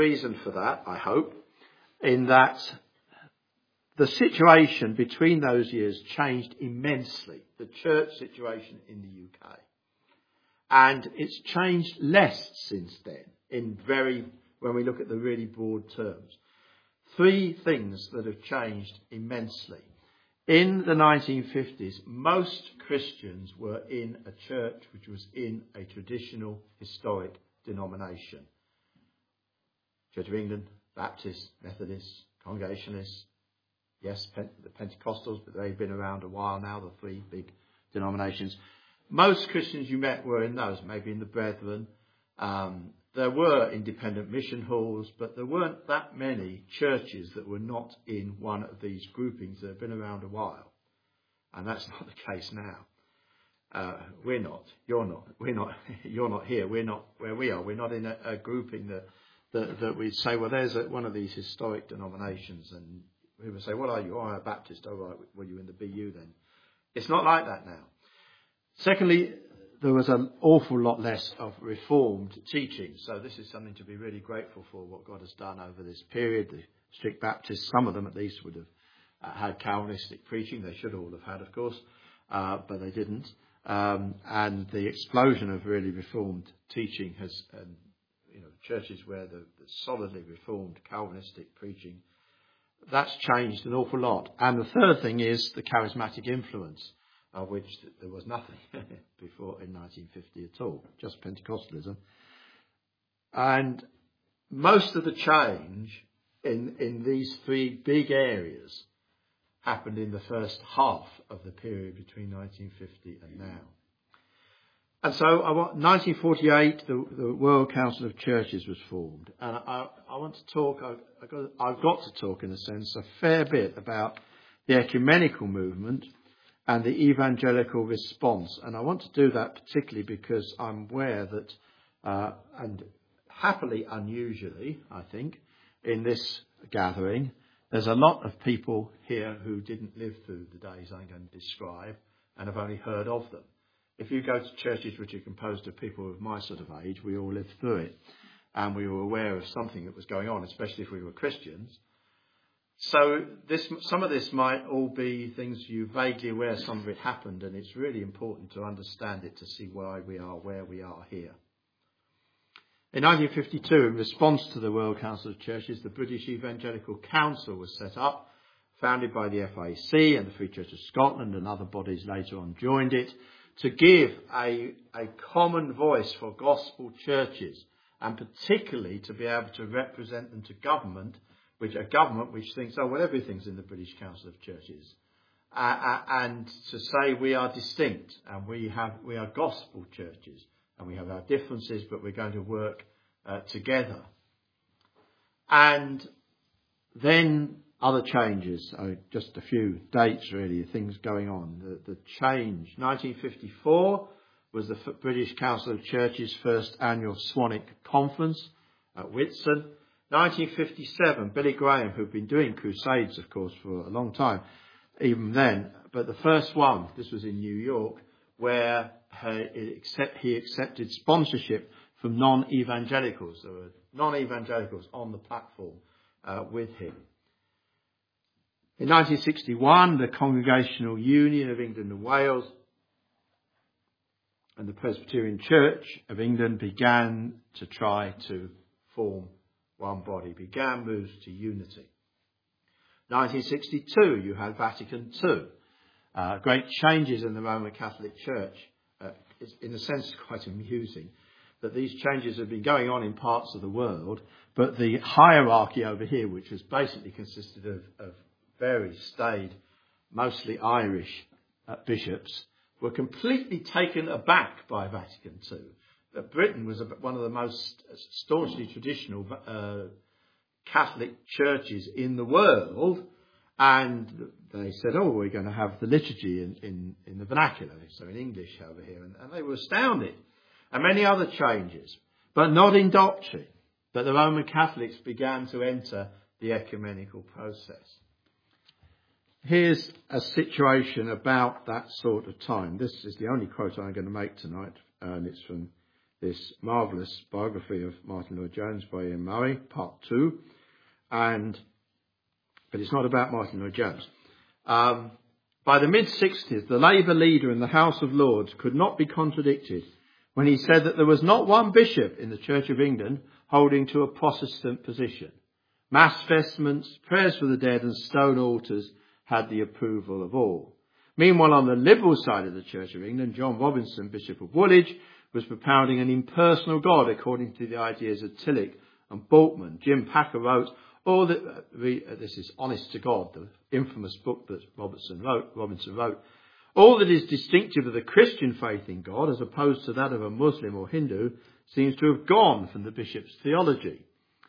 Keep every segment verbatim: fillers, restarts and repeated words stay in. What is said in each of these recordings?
reason for that, I hope, in that the situation between those years changed immensely, the church situation in the U K. And it's changed less since then, in very, when we look at the really broad terms. Three things that have changed immensely. In the nineteen fifties, most Christians were in a church which was in a traditional historic denomination. Church of England, Baptists, Methodists, Congregationalists, yes, the Pentecostals, but they've been around a while now, the three big denominations. Most Christians you met were in those, maybe in the Brethren. Um, there were independent mission halls, but there weren't that many churches that were not in one of these groupings that have been around a while. And that's not the case now. Uh, we're not. You're not. We're not. You're not here. We're not where we are. We're not in a, a grouping that, that that we say, well, there's a, one of these historic denominations, and we would say, what are you? Oh, I'm a Baptist. Oh, right. Well, you're in the B U then. It's not like that now. Secondly, there was an awful lot less of Reformed teaching. So this is something to be really grateful for, what God has done over this period. The strict Baptists, some of them at least, would have uh, had Calvinistic preaching. They should all have had, of course, uh, but they didn't. Um, and the explosion of really Reformed teaching has, um, you know, churches where the, the solidly Reformed Calvinistic preaching, that's changed an awful lot. And the third thing is the charismatic influence, of which there was nothing before in nineteen fifty at all, just Pentecostalism. And most of the change in, in these three big areas happened in the first half of the period between nineteen fifty and now. And so I want, nineteen forty-eight, the, the World Council of Churches was formed. And I, I want to talk, I, I got, I've got to talk in a sense, a fair bit about the ecumenical movement and the evangelical response. And I want to do that particularly because I'm aware that, uh, and happily unusually, I think, in this gathering, there's a lot of people here who didn't live through the days I'm going to describe and have only heard of them. If you go to churches which are composed of people of my sort of age, we all lived through it. And we were aware of something that was going on, especially if we were Christians. So this, some of this might all be things you're vaguely aware some of it happened, and it's really important to understand it to see why we are where we are here. In nineteen fifty-two, in response to the World Council of Churches, the British Evangelical Council was set up, founded by the F A C and the Free Church of Scotland, and other bodies later on joined it, to give a, a common voice for gospel churches, and particularly to be able to represent them to government, which a government which thinks, oh, well, everything's in the British Council of Churches, uh, uh, and to say we are distinct and we have we are gospel churches and we have our differences, but we're going to work uh, together. And then other changes, uh, just a few dates really, things going on. The, the change, nineteen fifty-four was the British Council of Churches' first annual Swanwick Conference at Whitsun. nineteen fifty-seven, Billy Graham, who'd been doing crusades, of course, for a long time, even then, but the first one, this was in New York, where he accepted sponsorship from non-evangelicals. There were non-evangelicals on the platform uh, with him. In nineteen sixty-one, the Congregational Union of England and Wales and the Presbyterian Church of England began to try to form one body, began moves to unity. nineteen sixty-two, you had Vatican Two. Uh, great changes in the Roman Catholic Church. Uh, it's, in a sense, quite amusing that these changes have been going on in parts of the world, but the hierarchy over here, which has basically consisted of, of very staid, mostly Irish uh, bishops, were completely taken aback by Vatican Two. That Britain was one of the most staunchly traditional uh, Catholic churches in the world, and they said, oh, we're going to have the liturgy in, in, in the vernacular, so in English over here, and, and they were astounded. And many other changes, but not in doctrine. But the Roman Catholics began to enter the ecumenical process. Here's a situation about that sort of time. This is the only quote I'm going to make tonight, and it's from this marvellous biography of Martin Lloyd-Jones by Ian Murray, part two. And, but it's not about Martin Lloyd-Jones. Um, by the mid-sixties, the Labour leader in the House of Lords could not be contradicted when he said that there was not one bishop in the Church of England holding to a Protestant position. Mass vestments, prayers for the dead and stone altars had the approval of all. Meanwhile, on the Liberal side of the Church of England, John Robinson, Bishop of Woolwich, was propounding an impersonal God according to the ideas of Tillich and Bultmann. Jim Packer wrote, all that, uh, this is Honest to God, the infamous book that Robinson wrote, Robinson wrote, all that is distinctive of the Christian faith in God, as opposed to that of a Muslim or Hindu, seems to have gone from the bishop's theology.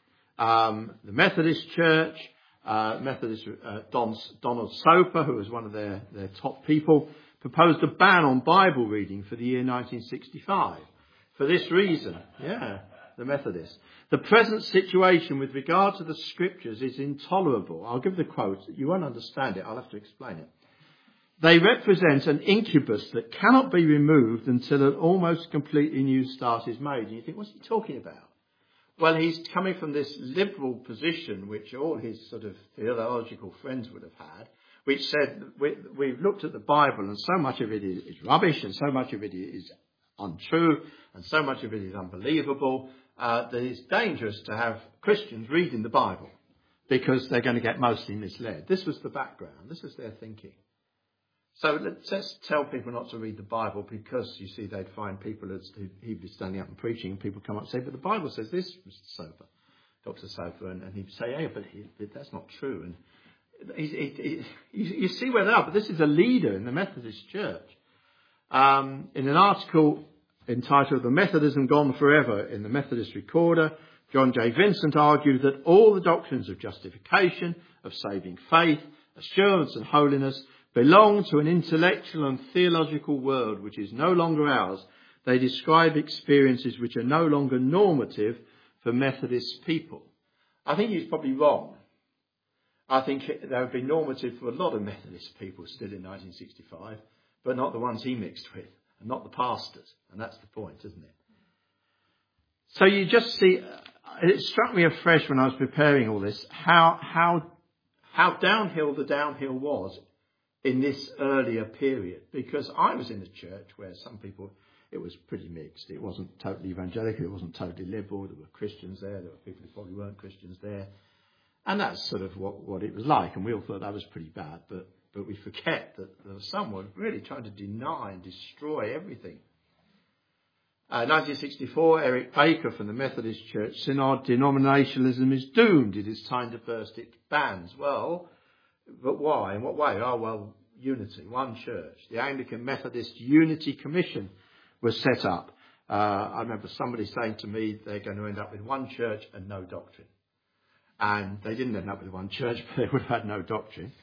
Um, the Methodist Church, uh, Methodist uh, Don, Donald Soper, who was one of their, their top people, proposed a ban on Bible reading for the year nineteen sixty-five. For this reason, yeah, the Methodists. The present situation with regard to the scriptures is intolerable. I'll give the quote. You won't understand it. I'll have to explain it. They represent an incubus that cannot be removed until an almost completely new start is made. And you think, what's he talking about? Well, he's coming from this liberal position, which all his sort of theological friends would have had, which said, we, we've looked at the Bible and so much of it is, is rubbish and so much of it is untrue and so much of it is unbelievable, uh, that it's dangerous to have Christians reading the Bible because they're going to get mostly misled. This was the background. This was their thinking. So let's just tell people not to read the Bible because, you see, they'd find people who'd be standing up and preaching and people come up and say, but the Bible says this, Mister Soper, Doctor Soper, and, and he'd say, yeah, but, he, but that's not true. And he, he, he, you see where they are, but this is a leader in the Methodist Church. Um, in an article entitled The Methodism Gone Forever in the Methodist Recorder, John J. Vincent argued that all the doctrines of justification, of saving faith, assurance and holiness belong to an intellectual and theological world which is no longer ours. They describe experiences which are no longer normative for Methodist people. I think he's probably wrong. I think they would be normative for a lot of Methodist people still in nineteen sixty-five, but not the ones he mixed with, and not the pastors. And that's the point, isn't it? So you just see, it struck me afresh when I was preparing all this, how, how, how downhill the downhill was in this earlier period, because I was in a church where some people, it was pretty mixed. It wasn't totally evangelical. It wasn't totally liberal. There were Christians there. There were people who probably weren't Christians there. And that's sort of what, what it was like. And we all thought that was pretty bad. But, but we forget that there was someone really trying to deny and destroy everything. Uh, nineteen sixty-four, Eric Baker from the Methodist Church Synod, denominationalism is doomed. It is time to burst its bands. Well, but why? In what way? Oh, well, unity, one church. The Anglican Methodist Unity Commission was set up. Uh, I remember somebody saying to me they're going to end up with one church and no doctrine. And they didn't end up with one church, but they would have had no doctrine.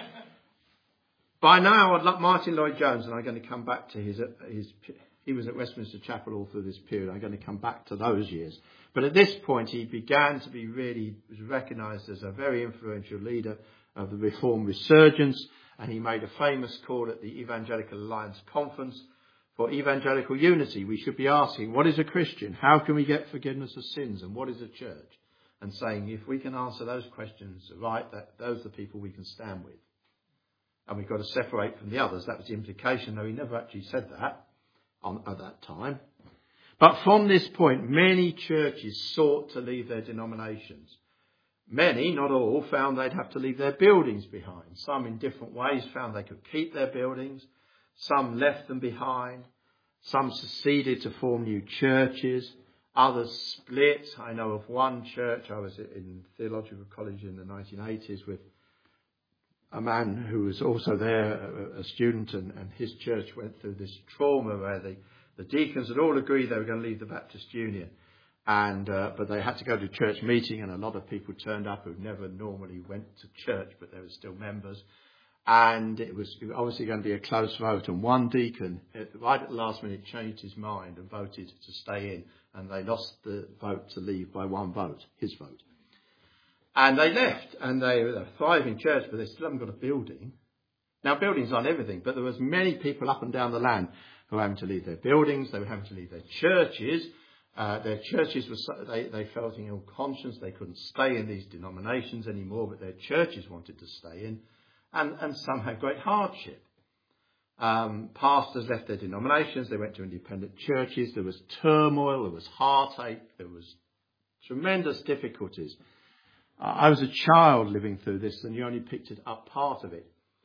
By now, I'd like Martin Lloyd-Jones, and I'm going to come back to his, his... He was at Westminster Chapel all through this period. I'm going to come back to those years. But at this point, he began to be really was recognised as a very influential leader of the Reform resurgence, and he made a famous call at the Evangelical Alliance Conference for evangelical unity. We should be asking, what is a Christian? How can we get forgiveness of sins? And what is a church? And saying, if we can answer those questions right, that those are the people we can stand with. And we've got to separate from the others. That was the implication, though he never actually said that on, at that time. But from this point, many churches sought to leave their denominations. Many, not all, found they'd have to leave their buildings behind. Some in different ways found they could keep their buildings. Some left them behind. Some seceded to form new churches. Others split. I know of one church. I was in theological college in the nineteen eighties with a man who was also there, a student, and, and his church went through this trauma where the, the deacons had all agreed they were going to leave the Baptist Union. And uh, but they had to go to church meeting, and a lot of people turned up who never normally went to church, but they were still members. And it was obviously going to be a close vote. And one deacon, right at the last minute, changed his mind and voted to stay in. And they lost the vote to leave by one vote, his vote. And they left, and they were a thriving church, but they still haven't got a building. Now, buildings aren't everything, but there was many people up and down the land who were having to leave their buildings, they were having to leave their churches. Uh, their churches were, so, they, they felt in ill conscience, they couldn't stay in these denominations anymore, but their churches wanted to stay in, and, and some had great hardship. Um, pastors left their denominations, they went to independent churches, there was turmoil, there was heartache, there was tremendous difficulties. Uh, I was a child living through this, and you only picked it up part of it.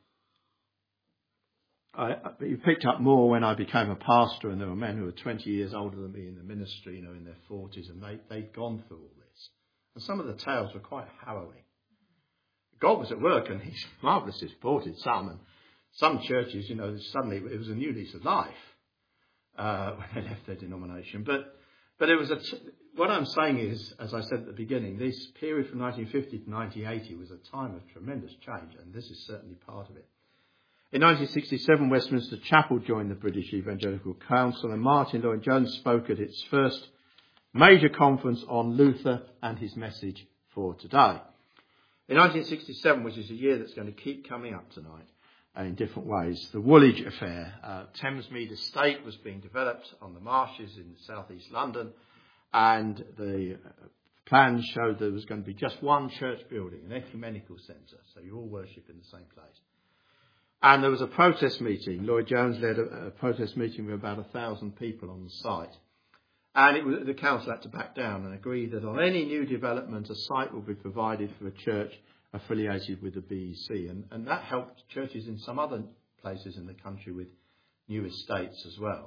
I, you picked up more when I became a pastor, and there were men who were twenty years older than me in the ministry, you know, in their forties, and they, they'd gone through all this. And some of the tales were quite harrowing. God was at work, and He's marvellously supported some, and some churches, you know, suddenly it was a new lease of life uh, when they left their denomination. But but it was a t- what I'm saying is, as I said at the beginning, this period from nineteen fifty to nineteen eighty was a time of tremendous change, and this is certainly part of it. In nineteen sixty-seven, Westminster Chapel joined the British Evangelical Council, and Martin Lloyd-Jones spoke at its first major conference on Luther and his message for today. In nineteen sixty-seven, which is a year that's going to keep coming up tonight uh, in different ways, the Woolwich affair, uh, Thamesmead Estate was being developed on the marshes in southeast London, and the plans showed there was going to be just one church building, an ecumenical centre, so you all worship in the same place. And there was a protest meeting. Lloyd-Jones led a, a protest meeting with about a thousand people on the site. And it was, the council had to back down and agree that on any new development, a site will be provided for a church affiliated with the B E C. And, and that helped churches in some other places in the country with new estates as well.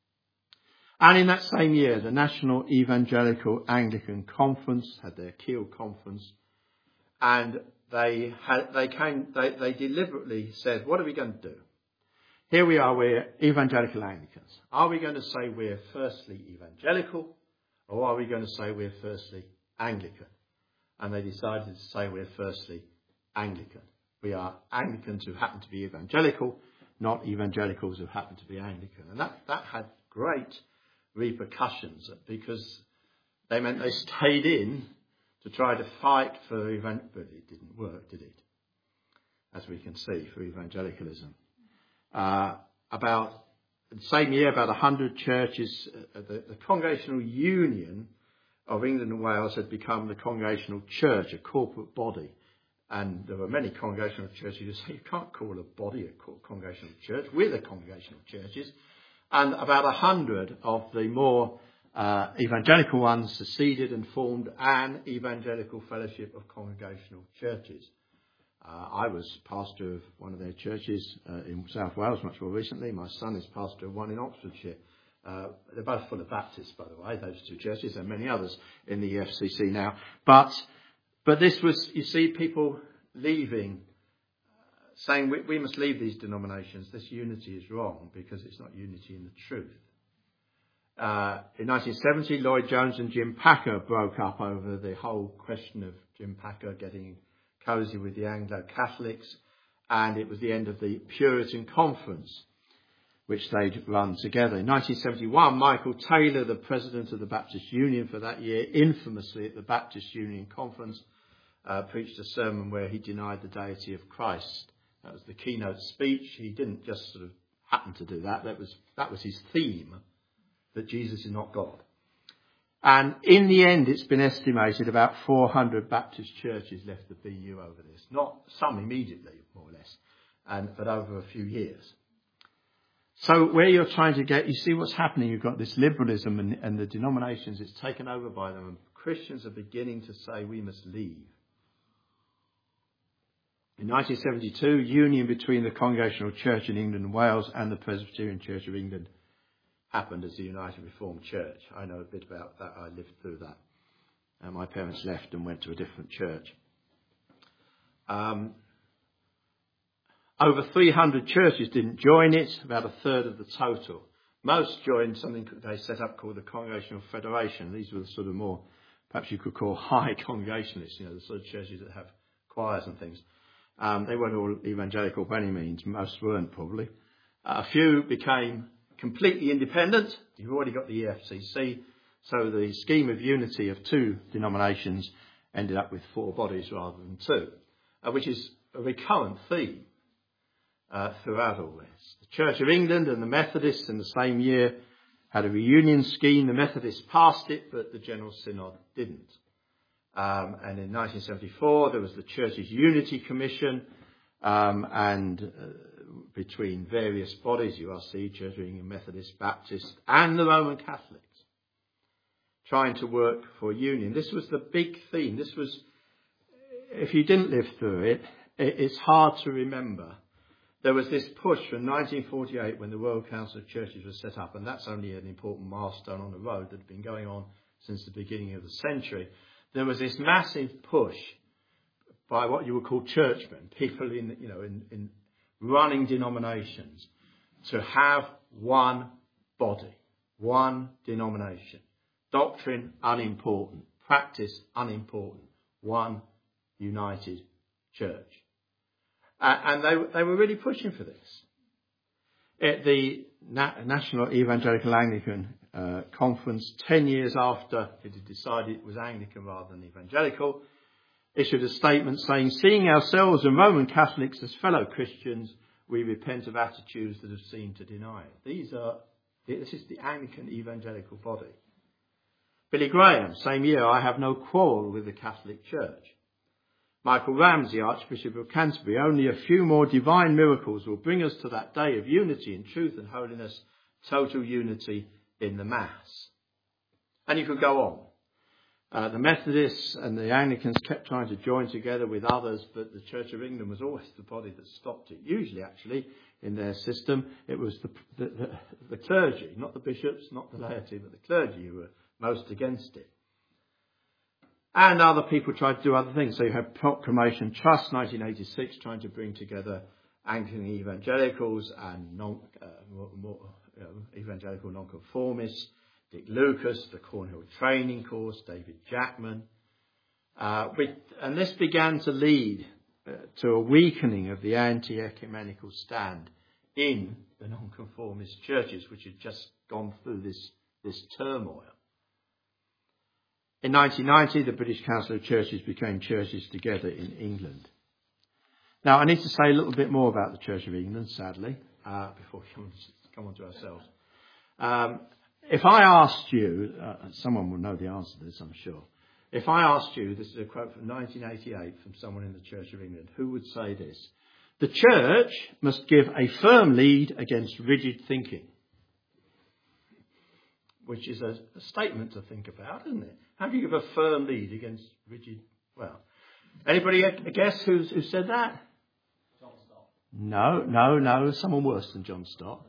And in that same year, the National Evangelical Anglican Conference had their Keele Conference, and They had, they came, they, they deliberately said, what are we going to do? Here we are, we're evangelical Anglicans. Are we going to say we're firstly evangelical, or are we going to say we're firstly Anglican? And they decided to say we're firstly Anglican. We are Anglicans who happen to be evangelical, not evangelicals who happen to be Anglican. And that, that had great repercussions, because they meant they stayed in to try to fight for event, but it didn't work, did it? As we can see, for evangelicalism. Uh, about the same year, about a hundred churches, uh, the, the Congregational Union of England and Wales had become the Congregational Church, a corporate body. And there were many congregational churches who say you can't call a body a congregational church. We're the congregational churches. And about a hundred of the more Uh, evangelical ones seceded and formed an Evangelical Fellowship of Congregational Churches. Uh, I was pastor of one of their churches uh, in South Wales much more recently. My son is pastor of one in Oxfordshire. Uh, they're both full of Baptists, by the way, those two churches, and many others in the E F C C now. But but this was, you see, people leaving, uh, saying we, we must leave these denominations. This unity is wrong because it's not unity in the truth. Uh, in nineteen seventy, Lloyd-Jones and Jim Packer broke up over the whole question of Jim Packer getting cosy with the Anglo-Catholics, and it was the end of the Puritan Conference, which they'd run together. In nineteen seventy-one, Michael Taylor, the president of the Baptist Union for that year, infamously at the Baptist Union Conference, uh, preached a sermon where he denied the deity of Christ. That was the keynote speech. He didn't just sort of happen to do that. That was, that was his theme, that Jesus is not God. And in the end, it's been estimated about four hundred Baptist churches left the B U over this. Not some immediately, more or less, and, but over a few years. So where you're trying to get, you see what's happening. You've got this liberalism and, and the denominations, it's taken over by them. And Christians are beginning to say we must leave. In nineteen seventy-two, union between the Congregational Church in England and Wales and the Presbyterian Church of England happened as the United Reformed Church. I know a bit about that. I lived through that. And my parents left and went to a different church. Um, over three hundred churches didn't join it, about a third of the total. Most joined something they set up called the Congregational Federation. These were the sort of more, perhaps you could call high congregationalists, you know, the sort of churches that have choirs and things. Um, they weren't all evangelical by any means. Most weren't, probably. Uh, a few became completely independent. You've already got the E F C C. So the scheme of unity of two denominations ended up with four bodies rather than two, uh, which is a recurrent theme. uh, throughout all this. The Church of England and the Methodists in the same year had a reunion scheme. The Methodists passed it, but the General Synod didn't. Um, and in nineteen seventy-four, there was the Church's Unity Commission, um, and uh, between various bodies, U R C, Church of England, Methodist, Baptist, and the Roman Catholics, trying to work for union. This was the big theme. This was, if you didn't live through it, it's hard to remember. There was this push from nineteen forty-eight when the World Council of Churches was set up, and that's only an important milestone on the road that had been going on since the beginning of the century. There was this massive push by what you would call churchmen, people in, you know, in, in running denominations, to have one body, one denomination. Doctrine unimportant, practice unimportant, one united church. Uh, and they, they were really pushing for this. At the Na- National Evangelical Anglican uh, Conference, ten years after it had decided it was Anglican rather than evangelical, issued a statement saying, "Seeing ourselves and Roman Catholics as fellow Christians, we repent of attitudes that have seemed to deny it." These are, this is the Anglican evangelical body. Billy Graham, same year, "I have no quarrel with the Catholic Church." Michael Ramsey, Archbishop of Canterbury, "Only a few more divine miracles will bring us to that day of unity in truth and holiness, total unity in the Mass." And you could go on. Uh, the Methodists and the Anglicans kept trying to join together with others, but the Church of England was always the body that stopped it. Usually, actually, in their system, it was the, the, the, the clergy, not the bishops, not the laity, but the clergy who were most against it. And other people tried to do other things. So you have Proclamation Trust, nineteen eighty-six, trying to bring together Anglican evangelicals and non, uh, more, more, you know, evangelical nonconformists. Dick Lucas, the Cornhill Training Course, David Jackman. Uh, with, and this began to lead uh, to a weakening of the anti-ecumenical stand in the nonconformist churches, which had just gone through this, this turmoil. In nineteen ninety, the British Council of Churches became churches together in England. Now, I need to say a little bit more about the Church of England, sadly, uh, before we come, come on to ourselves. Um, if I asked you, uh, someone will know the answer to this, I'm sure. If I asked you, this is a quote from nineteen eighty-eight from someone in the Church of England, who would say this? "The Church must give a firm lead against rigid thinking." Which is a, a statement to think about, isn't it? How do you give a firm lead against rigid? Well, anybody a, a guess who's, who said that? John Stott. No, no, no. Someone worse than John Stott.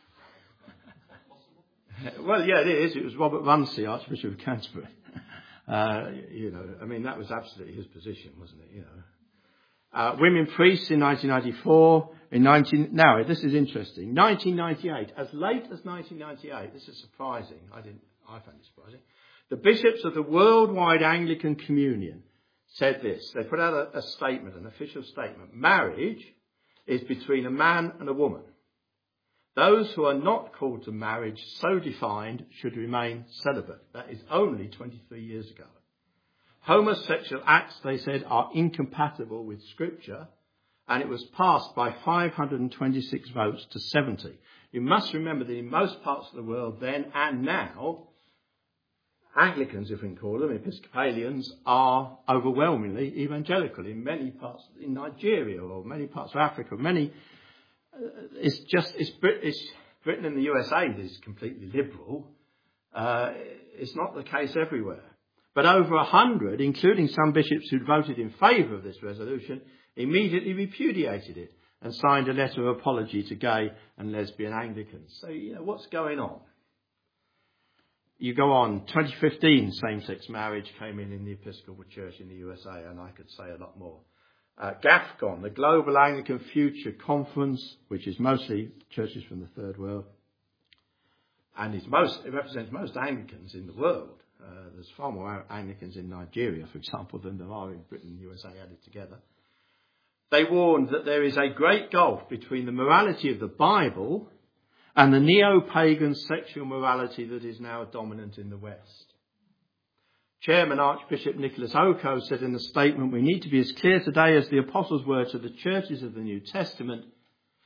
Well, yeah, it is. It was Robert Runcie, Archbishop of Canterbury. Uh, you know, I mean, that was absolutely his position, wasn't it? You know, uh, women priests in nineteen ninety-four. In nineteen now, this is interesting. nineteen ninety-eight, as late as nineteen ninety-eight. This is surprising. I didn't. I found it surprising. The bishops of the Worldwide Anglican Communion said this. They put out a, a statement, an official statement. Marriage is between a man and a woman. Those who are not called to marriage so defined should remain celibate. That is only twenty-three years ago. Homosexual acts, they said, are incompatible with Scripture, and it was passed by five hundred twenty-six votes to seventy. You must remember that in most parts of the world then and now, Anglicans, if we can call them, Episcopalians, are overwhelmingly evangelical. In many parts, in Nigeria or many parts of Africa, many, uh, it's just, it's, it's Britain and the U S A is completely liberal. Uh, it's not the case everywhere. But over a hundred, including some bishops who voted in favour of this resolution, immediately repudiated it and signed a letter of apology to gay and lesbian Anglicans. So, you know, what's going on? You go on, twenty fifteen, same-sex marriage came in in the Episcopal Church in the U S A, and I could say a lot more. Uh, GAFCON, the Global Anglican Future Conference, which is mostly churches from the Third World, and is most, it represents most Anglicans in the world. Uh, there's far more Anglicans in Nigeria, for example, than there are in Britain and U S A added together. They warned that there is a great gulf between the morality of the Bible and the neo-pagan sexual morality that is now dominant in the West. Chairman Archbishop Nicholas Oko said in a statement, "We need to be as clear today as the apostles were to the churches of the New Testament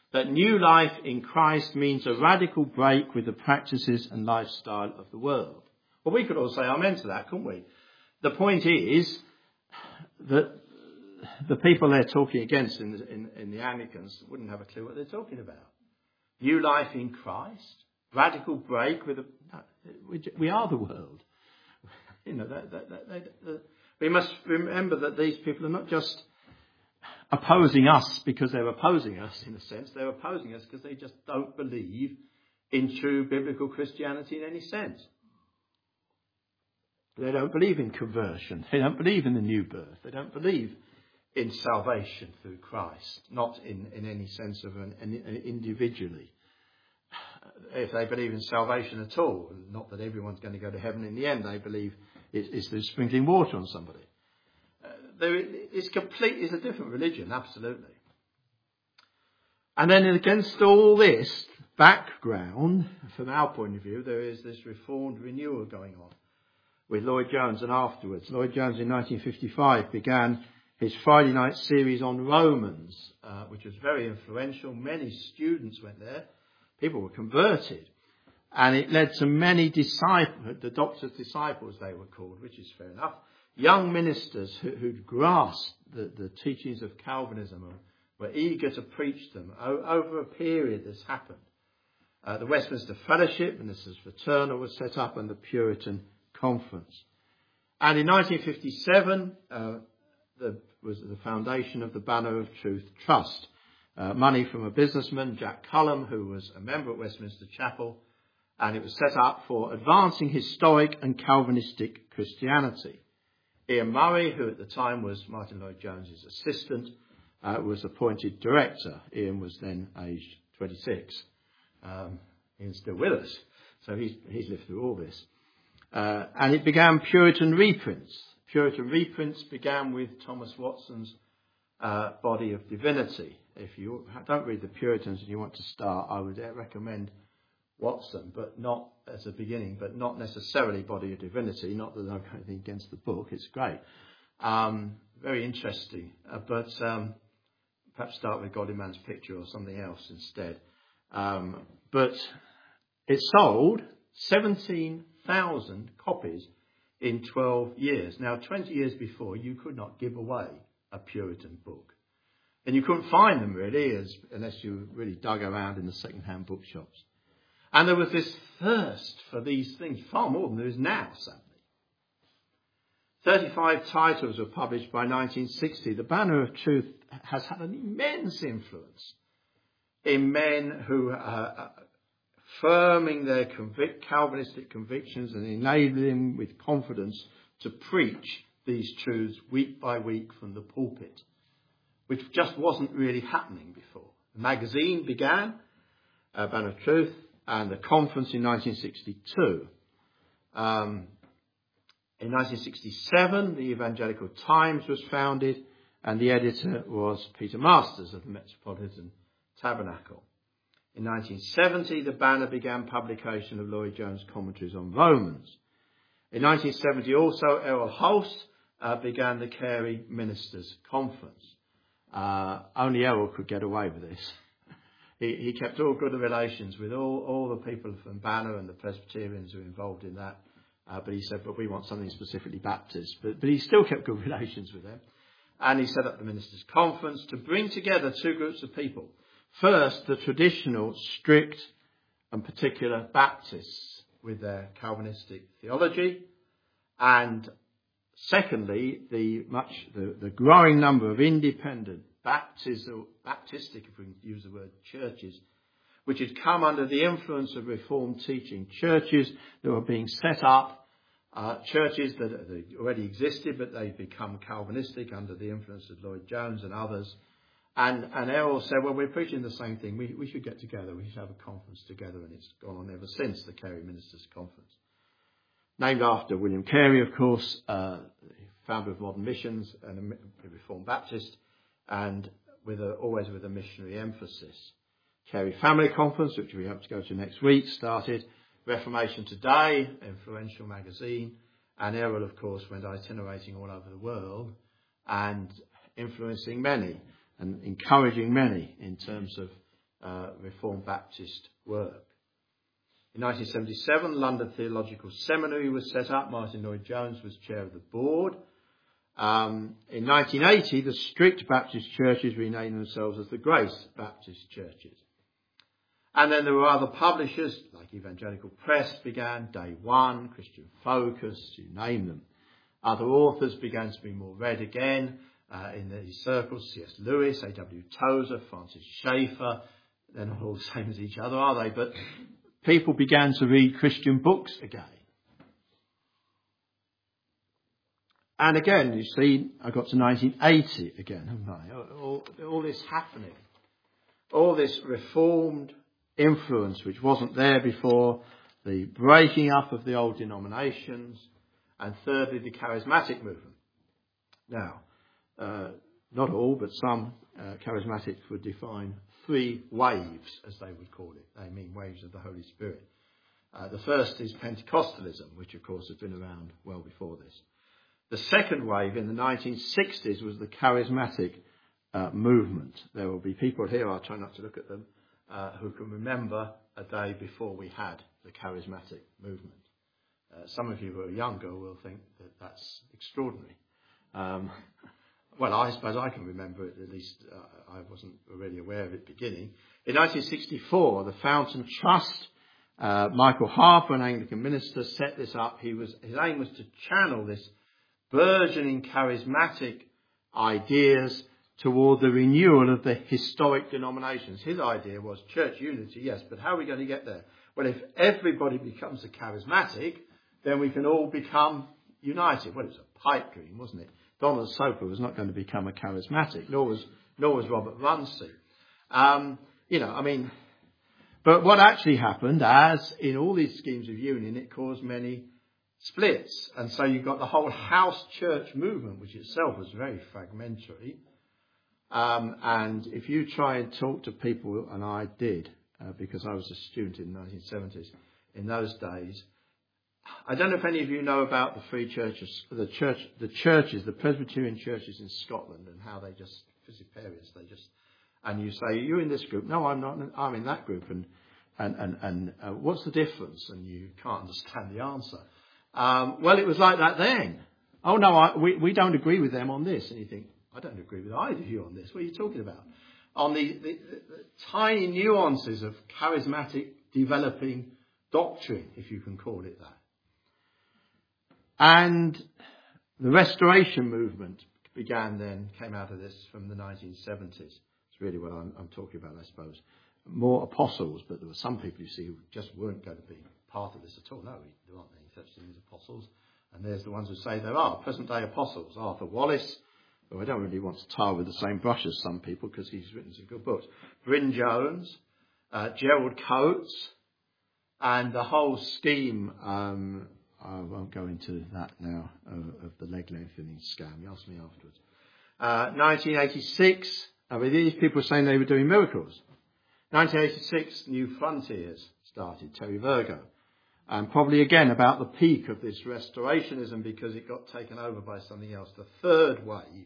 that new life in Christ means a radical break with the practices and lifestyle of the world. Well, we could all say amen to that, couldn't we? The point is that the people they're talking against in the, in, in the Anglicans wouldn't have a clue what they're talking about. New life in Christ, radical break with a, we, we are the world. You know, that, that, that, that, that, we must remember that these people are not just opposing us because they're opposing us in a sense. They're opposing us because they just don't believe in true biblical Christianity in any sense. They don't believe in conversion. They don't believe in the new birth. They don't believe in salvation through Christ, not in, in any sense of an, an, an individually. If they believe in salvation at all, not that everyone's going to go to heaven in the end, they believe it, it's through sprinkling water on somebody. Uh, there, it's complete, it's a different religion, absolutely. And then against all this background, from our point of view, there is this reformed renewal going on with Lloyd Jones, and afterwards. Lloyd Jones in nineteen fifty-five began his Friday night series on Romans, uh, which was very influential. Many students went there. People were converted. And it led to many disciples, the doctor's disciples they were called, which is fair enough, young ministers who, who'd grasped the, the teachings of Calvinism and were eager to preach them. O- over a period this happened. Uh, the Westminster Fellowship, and this is fraternal, was set up, and the Puritan Conference. And in nineteen fifty-seven, uh, the, was the foundation of the Banner of Truth Trust. Uh, money from a businessman, Jack Cullum, who was a member at Westminster Chapel, and it was set up for advancing historic and Calvinistic Christianity. Ian Murray, who at the time was Martin Lloyd-Jones's assistant, uh, was appointed director. Ian was then aged twenty-six. Um, Ian's still with us, so he's, he's lived through all this. Uh, and it began Puritan reprints. Puritan reprints began with Thomas Watson's uh, Body of Divinity. If you don't read the Puritans and you want to start, I would recommend Watson, but not as a beginning, but not necessarily Body of Divinity. Not that I've got anything against the book, it's great. Um, very interesting, uh, but um, perhaps start with God in Man's Picture or something else instead. Um, but it sold seventeen thousand copies in twelve years. Now, twenty years before, you could not give away a Puritan book. And you couldn't find them really, as, unless you really dug around in the second-hand bookshops. And there was this thirst for these things, far more than there is now, sadly. thirty-five titles were published by nineteen sixty. The Banner of Truth has had an immense influence in men who are affirming their convic- Calvinistic convictions and enabling them with confidence to preach these truths week by week from the pulpit, which just wasn't really happening before. The magazine began, uh, Banner of Truth, and the conference in nineteen sixty-two. Um, in nineteen sixty-seven, the Evangelical Times was founded, and the editor was Peter Masters of the Metropolitan Tabernacle. In nineteen seventy, the Banner began publication of Lloyd Jones' commentaries on Romans. In nineteen seventy also, Errol Hulse uh, began the Carey Ministers' Conference. Uh, only Errol could get away with this. he, he kept all good relations with all, all the people from Banner and the Presbyterians who were involved in that. Uh, but he said, but we want something specifically Baptist. But, but he still kept good relations with them. And he set up the Ministers' Conference to bring together two groups of people. First, the traditional, strict and particular Baptists with their Calvinistic theology. And secondly, the much the, the growing number of independent Baptist, or Baptistic, if we can use the word, churches, which had come under the influence of Reformed teaching. Churches that were being set up, uh, churches that, that already existed, but they've become Calvinistic under the influence of Lloyd Jones and others. And, and Errol said, well, we're preaching the same thing. We, we should get together. We should have a conference together. And it's gone on ever since, the Carey Ministers' Conference. Named after William Carey, of course, uh, founder of Modern Missions and a Reformed Baptist, and with a, always with a missionary emphasis. Carey Family Conference, which we hope to go to next week, started. Reformation Today, influential magazine. And Errol, of course, went itinerating all over the world and influencing many and encouraging many in terms of uh, Reformed Baptist work. In nineteen seventy-seven, London Theological Seminary was set up. Martin Lloyd-Jones was chair of the board. Um, in nineteen eighty, the strict Baptist churches renamed themselves as the Grace Baptist Churches. And then there were other publishers, like Evangelical Press began, Day One, Christian Focus, you name them. Other authors began to be more read again uh, in these circles. C S Lewis, A W Tozer, Francis Schaeffer. They're not all the same as each other, are they? But people began to read Christian books again. And again, you see, I got to nineteen eighty again, haven't I? All, all this happening. All this reformed influence which wasn't there before, the breaking up of the old denominations, and thirdly, the charismatic movement. Now, uh, not all, but some uh, charismatics would define three waves, as they would call it. They mean waves of the Holy Spirit. Uh, the first is Pentecostalism, which of course has been around well before this. The second wave in the nineteen sixties was the charismatic uh, movement. There will be people here, I'll try not to look at them, uh, who can remember a day before we had the charismatic movement. Uh, some of you who are younger will think that that's extraordinary. Um, well, I suppose I can remember it, at least uh, I wasn't really aware of it beginning. In nineteen sixty-four, the Fountain Trust, uh, Michael Harper, an Anglican minister, set this up. He was, his aim was to channel this burgeoning charismatic ideas toward the renewal of the historic denominations. His idea was church unity, yes, but how are we going to get there? Well, if everybody becomes a charismatic, then we can all become united. Well, it was a pipe dream, wasn't it? Donald Soper was not going to become a charismatic, nor was nor was Robert Runcie. Um, you know, I mean, but what actually happened, as in all these schemes of union, it caused many splits. And so you've got the whole house church movement, which itself was very fragmentary. Um, and if you try and talk to people, and I did, uh, because I was a student in the nineteen seventies, in those days, I don't know if any of you know about the free churches, the church, the churches, the Presbyterian churches in Scotland, and how they just, Presbyterians, they just, and you say, you're in this group. No, I'm not, I'm in that group. And, and, and, and uh, what's the difference? And you can't understand the answer. Um, well, it was like that then. Oh no, I, we, we don't agree with them on this. And you think, I don't agree with either of you on this. What are you talking about? On the, the, the, the tiny nuances of charismatic developing doctrine, if you can call it that. And the Restoration movement began then, came out of this from the nineteen seventies. It's really what I'm, I'm talking about, I suppose. More apostles, but there were some people, you see, who just weren't going to be part of this at all. No, there aren't any such things as apostles. And there's the ones who say there are. Present-day apostles. Arthur Wallace, who I don't really want to tar with the same brush as some people because he's written some good books. Bryn Jones, uh, Gerald Coates, and the whole scheme, um, I won't go into that now, uh, of the leg lengthening scam. You ask me afterwards. Uh, nineteen eighty-six, I mean, these people were saying they were doing miracles. nineteen eighty-six, New Frontiers started, Terry Virgo. And probably again about the peak of this restorationism because it got taken over by something else. The third wave,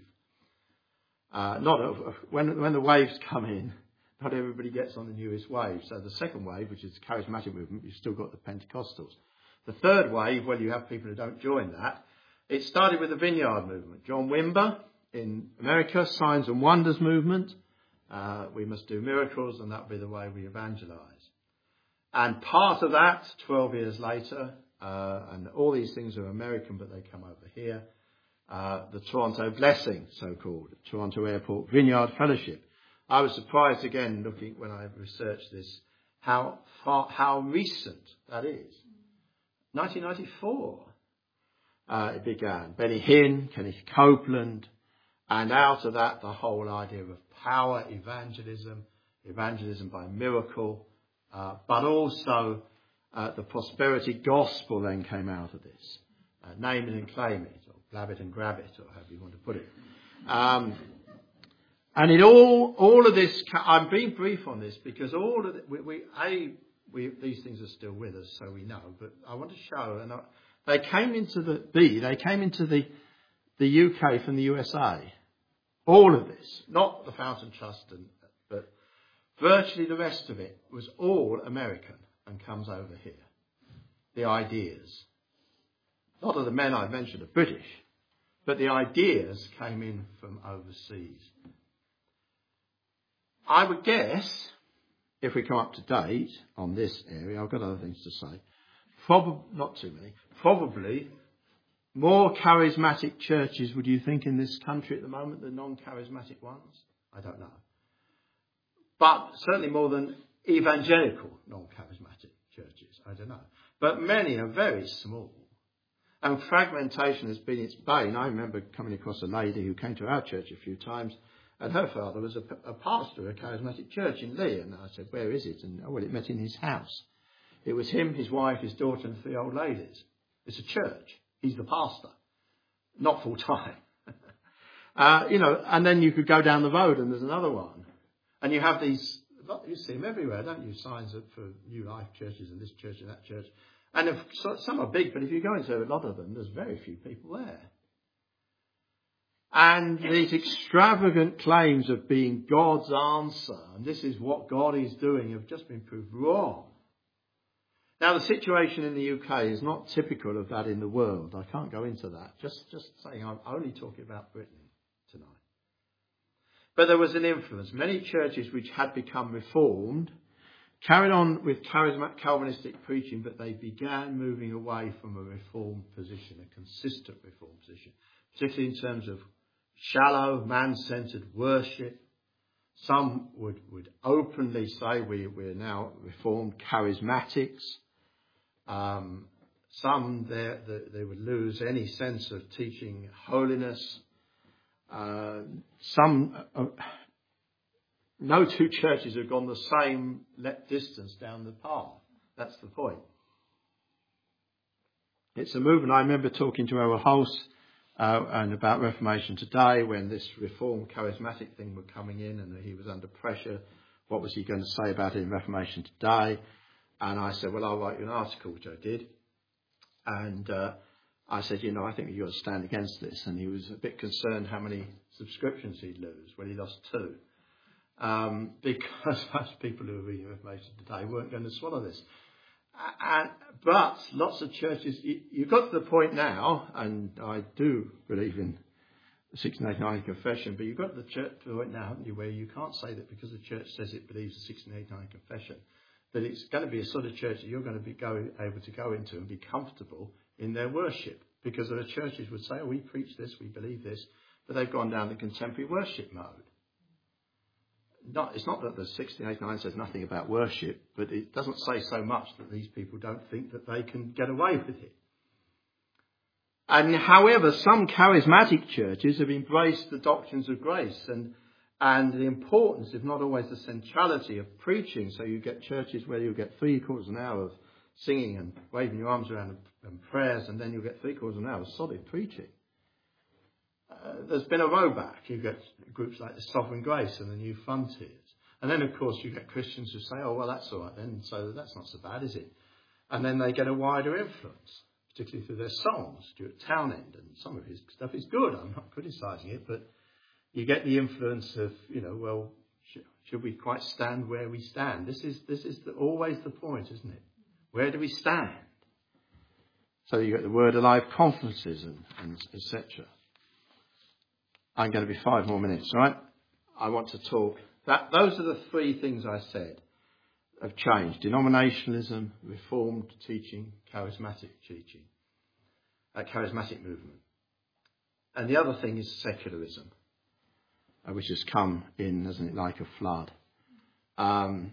uh, not a, when when the waves come in, not everybody gets on the newest wave. So the second wave, which is the charismatic movement, you've still got the Pentecostals. The third wave, well, you have people who don't join that. It started with the Vineyard movement. John Wimber in America, Signs and Wonders movement. Uh, we must do miracles, and that'll be the way we evangelize. And part of that, twelve years later, uh, and all these things are American, but they come over here, uh, the Toronto Blessing, so-called, Toronto Airport Vineyard Fellowship. I was surprised again, looking when I researched this, how far, how recent that is. nineteen ninety-four, uh, it began. Benny Hinn, Kenneth Copeland, and out of that, the whole idea of power, evangelism, evangelism by miracle, Uh, but also uh, the prosperity gospel then came out of this. Uh, name it and claim it, or blab it and grab it, or however you want to put it. Um, and it all, all of this, I'm being brief on this because all of it, we, we, A, we, these things are still with us, so we know, but I want to show, and I, they came into the, B, they came into the, the U K from the U S A. All of this, not the Fountain Trust, and, but Virtually the rest of it was all American and comes over here. The ideas. A lot of the men I mentioned are British, but the ideas came in from overseas. I would guess, if we come up to date on this area, I've got other things to say, probably, not too many, probably more charismatic churches, would you think, in this country at the moment than non-charismatic ones? I don't know. But certainly more than evangelical non-charismatic churches. I don't know. But many are very small. And fragmentation has been its bane. I remember coming across a lady who came to our church a few times, and her father was a, a pastor of a charismatic church in Lee. And I said, where is it? And, oh, well, it met in his house. It was him, his wife, his daughter, and three old ladies. It's a church. He's the pastor. Not full time. uh, you know, and then you could go down the road and there's another one. And you have these, you see them everywhere, don't you? Signs for New Life churches and this church and that church. And if, so, some are big, but if you go into a lot of them, there's very few people there. And these extravagant claims of being God's answer, and this is what God is doing, have just been proved wrong. Now, the situation in the U K is not typical of that in the world. I can't go into that. Just, just saying, I'm only talking about Britain tonight. But there was an influence. Many churches which had become reformed carried on with charismatic Calvinistic preaching, but they began moving away from a reformed position, a consistent reformed position, particularly in terms of shallow, man-centered worship. Some would, would openly say we, we're now reformed charismatics. Um, some they, they would lose any sense of teaching holiness. Uh, some, uh, no two churches have gone the same distance down the path. That's the point. It's a movement. I remember talking to Errol Hulse uh, and about Reformation Today when this reformed charismatic thing were coming in and he was under pressure. What was he going to say about it in Reformation Today? And I said, well, I'll write you an article, which I did. And uh, I said, you know, I think you've got to stand against this. And he was a bit concerned how many subscriptions he'd lose. Well, he lost two. Um, because most people who were reading Reformation Today weren't going to swallow this. And, but lots of churches, you, you've got to the point now, and I do believe in the sixteen eighty-nine Confession, but you've got to the church point now, haven't you, where you can't say that because the church says it believes the sixteen eighty-nine Confession, that it's going to be a sort of church that you're going to be go, able to go into and be comfortable in their worship. Because other churches would say, oh, we preach this, we believe this, but they've gone down the contemporary worship mode. Not, it's not that the sixteen eighty-nine says nothing about worship, but it doesn't say so much that these people don't think that they can get away with it. And however, some charismatic churches have embraced the doctrines of grace and, and the importance, if not always the centrality of preaching. So you get churches where you get three quarters of an hour of singing and waving your arms around and, and prayers, and then you get three quarters of an hour of solid preaching. Uh, there's been a rowback. You get groups like the Sovereign Grace and the New Frontiers. And then, of course, you get Christians who say, oh, well, that's all right then, so that's not so bad, is it? And then they get a wider influence, particularly through their songs. Stuart Townend, and some of his stuff is good. I'm not criticising it, but you get the influence of, you know, well, should, should we quite stand where we stand? This is this is the, always the point, isn't it? Where do we stand? So you get the Word Alive conferences and, and et cetera. I'm going to be five more minutes, all right? I want to talk. That, those are the three things I said have changed. Denominationalism, reformed teaching, charismatic teaching, a charismatic movement. And the other thing is secularism, uh, which has come in, hasn't it, like a flood. Um,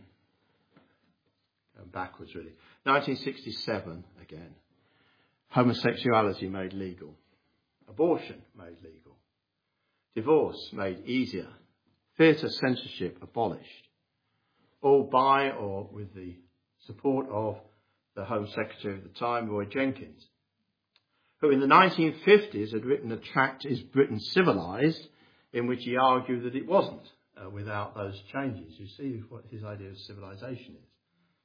backwards, really. nineteen sixty-seven, again. Homosexuality made legal. Abortion made legal. Divorce made easier. Theatre censorship abolished. All by or with the support of the Home Secretary of the time, Roy Jenkins, who in the nineteen fifties had written a tract, Is Britain Civilised?, in which he argued that it wasn't uh, without those changes. You see what his idea of civilisation is.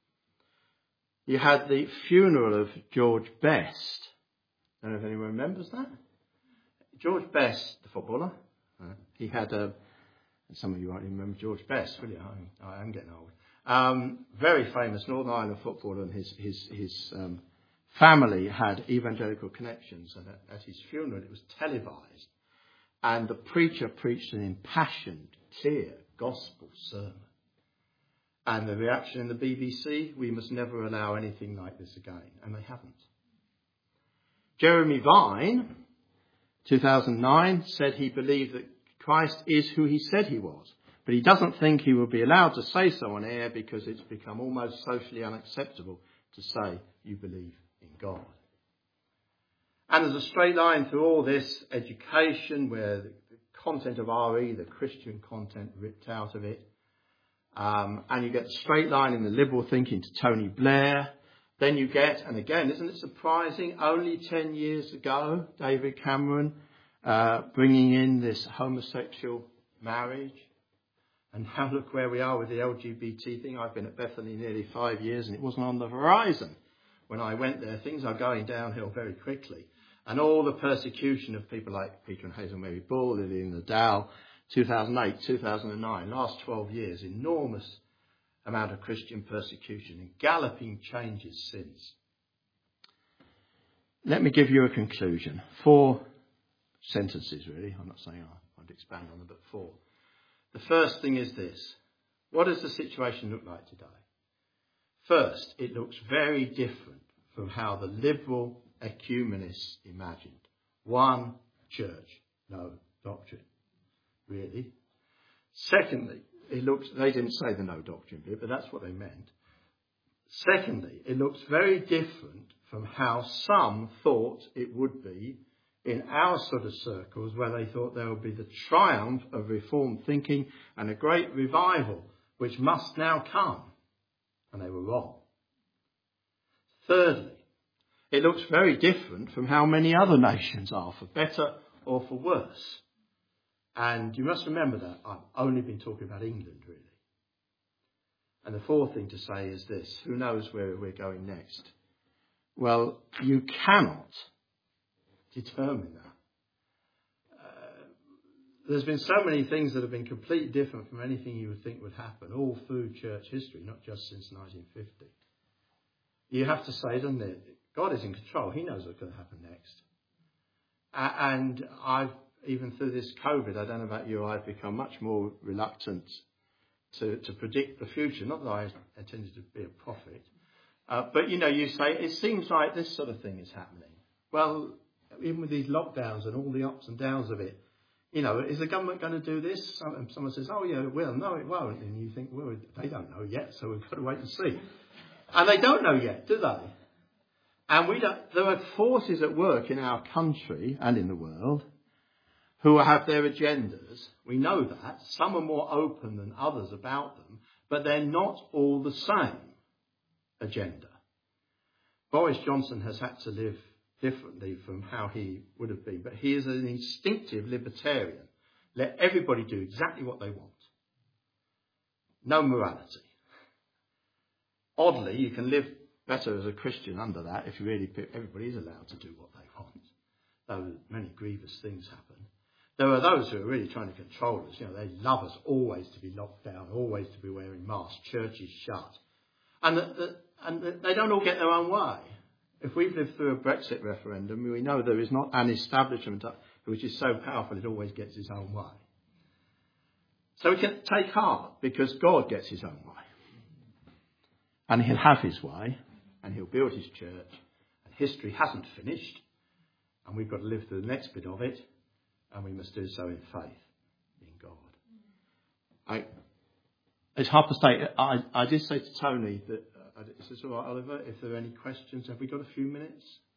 You had the funeral of George Best. I don't know if anyone remembers that. George Best, the footballer, uh, he had a, And some of you won't even remember George Best, will you? I, I am getting old. Um, very famous Northern Ireland footballer, and his his his um, family had evangelical connections. And at, at his funeral, it was televised, and the preacher preached an impassioned, clear gospel sermon. And the reaction in the B B C: we must never allow anything like this again, and they haven't. Jeremy Vine, two thousand nine, said he believed that Christ is who he said he was. But he doesn't think he will be allowed to say so on air because it's become almost socially unacceptable to say you believe in God. And there's a straight line through all this education where the content of R E, the Christian content, ripped out of it. Um, and you get the straight line in the liberal thinking to Tony Blair. Then you get, and again, isn't it surprising, only ten years ago, David Cameron uh, bringing in this homosexual marriage. And now look where we are with the L G B T thing. I've been at Bethany nearly five years and it wasn't on the horizon. When I went there, things are going downhill very quickly. And all the persecution of people like Peter and Hazel Mary Bull, Lillian Nadal, two thousand eight, two thousand nine, last twelve years, enormous amount of Christian persecution and galloping changes since. Let me give you a conclusion. Four sentences, really. I'm not saying I won't expand on them, but four. The first thing is this. What does the situation look like today? First, it looks very different from how the liberal ecumenists imagined. One church, no doctrine. Really? Secondly, it looks, they didn't say the no doctrine bit, but that's what they meant. Secondly, it looks very different from how some thought it would be in our sort of circles, where they thought there would be the triumph of reformed thinking and a great revival which must now come. And they were wrong. Thirdly, it looks very different from how many other nations are, for better or for worse. And you must remember that I've only been talking about England, really. And the fourth thing to say is this: who knows where we're going next? Well, you cannot determine that. Uh, there's been so many things that have been completely different from anything you would think would happen, all through church history, not just since nineteen fifty. You have to say, doesn't it, God is in control. He knows what's going to happen next. Uh, and I've, even through this COVID, I don't know about you, I've become much more reluctant to, to predict the future. Not that I intended to be a prophet. Uh, but, you know, you say, it seems like this sort of thing is happening. Well, even with these lockdowns and all the ups and downs of it, you know, is the government going to do this? Someone says, oh, yeah, it will. No, it won't. And you think, well, they don't know yet, so we've got to wait and see. And they don't know yet, do they? And we don't, there are forces at work in our country and in the world who have their agendas. We know that. Some are more open than others about them, but they're not all the same agenda. Boris Johnson has had to live differently from how he would have been, but he is an instinctive libertarian. Let everybody do exactly what they want. No morality. Oddly, you can live better as a Christian under that if you really pick, everybody is allowed to do what they want, though many grievous things happen. There are those who are really trying to control us. You know, they love us always to be locked down, always to be wearing masks, churches shut. And, the, the, and the, they don't all get their own way. If we've lived through a Brexit referendum, we know there is not an establishment which is so powerful it always gets its own way. So we can take heart because God gets his own way. And he'll have his way, and he'll build his church. And history hasn't finished, and we've got to live through the next bit of it, and we must do so in faith in God. I, it's hard to say. I, I did say to Tony that, uh, is this all right, Oliver, if there are any questions? Have we got a few minutes?